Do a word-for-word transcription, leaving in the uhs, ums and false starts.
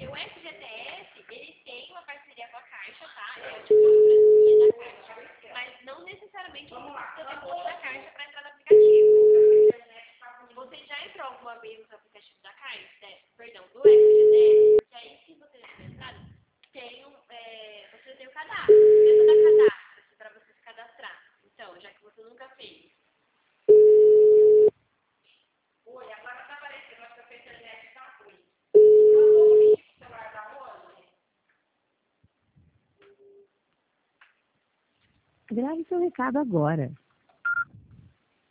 Porque o F G T S, ele tem uma parceria com a Caixa, tá? É tipo uma franquia da Caixa, mas não necessariamente você precisa ter conta da Caixa para entrar no aplicativo. Você já entrou alguma vez no aplicativo da Caixa? É, perdão, do F G T S? Porque aí, se você não tiver entrado, tem um, é, você tem o cadastro. Precisa dar cadastro para você se cadastrar. Então, já que você nunca fez. Oi, agora tá aparecendo, acho que a internet tá ruim. Mandou o link pro celular da onde? Grave seu recado agora.